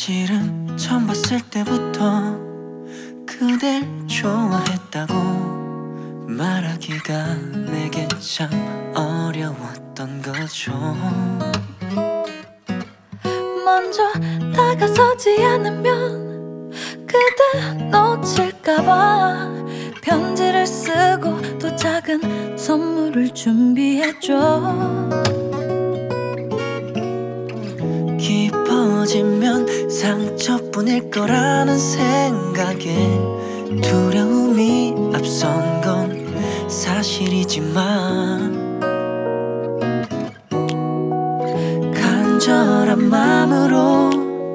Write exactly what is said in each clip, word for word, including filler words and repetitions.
사실은 처음 봤을 때부터 그댈 좋아했다고 말하기가 내게 참 어려웠던 거죠. 먼저 다가서지 않으면 그대 놓칠까봐 편지를 쓰고 또 작은 선물을 준비했죠. 깊어지면 상처뿐일 거라는 생각에 두려움이 앞선 건 사실이지만 간절한 마음으로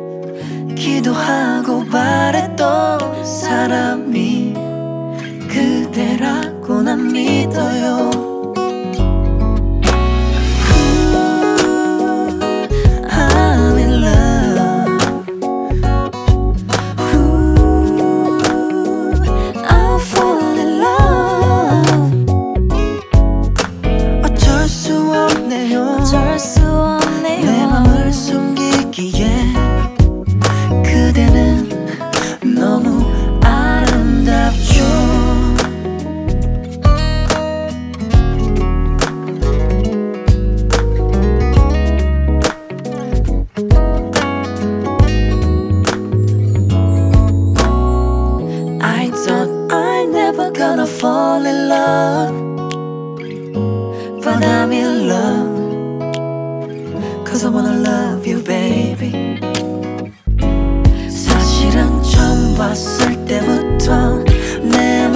기도하고 바랬던 사람이 그대라고 난 믿어요. 어쩔 수 없네요. 내 맘을 숨기기에 그대는 너무 아름답죠. I thought I'm never gonna fall in love, but I'm in love. Cause I wanna love you, baby. 사실은 처음 봤을 때부터 내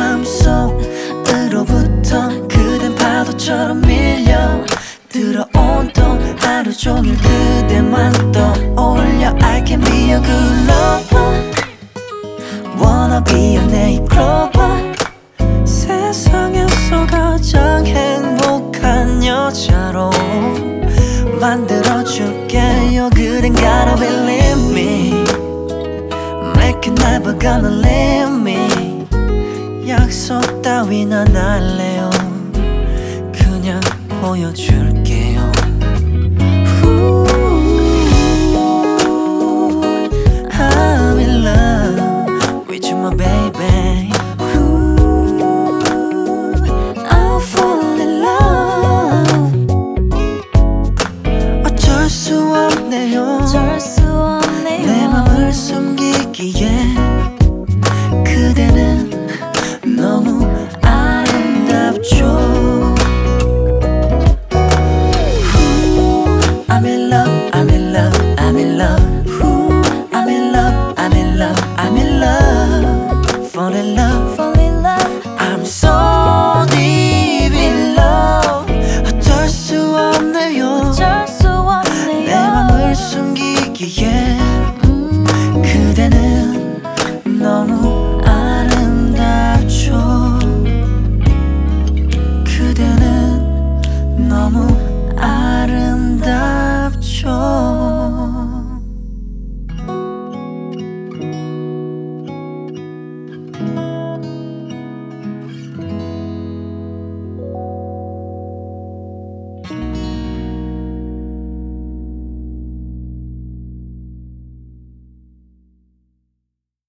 맘속으로부터 그댄 파도처럼 밀려 들어온던 하루 종일 그대만 떠올려. I can be a good lover, wanna be your nightcrawler. 세상에서 가장 행복한 여자로 만들어줄게요. 그댄 gotta believe me, make it never gonna leave me. 약속 따윈 안 할래요. 그냥 보여줄게요. I'm in love with you, my baby. I'll fall in love. 어쩔 수 없네요. 어쩔 수 없네요. 내 맘을 숨기기에 그대는 너무 아름답죠. I'm in love, I'm in love, I'm in love. I'm in love, I'm in love, I'm in love. Fall in love.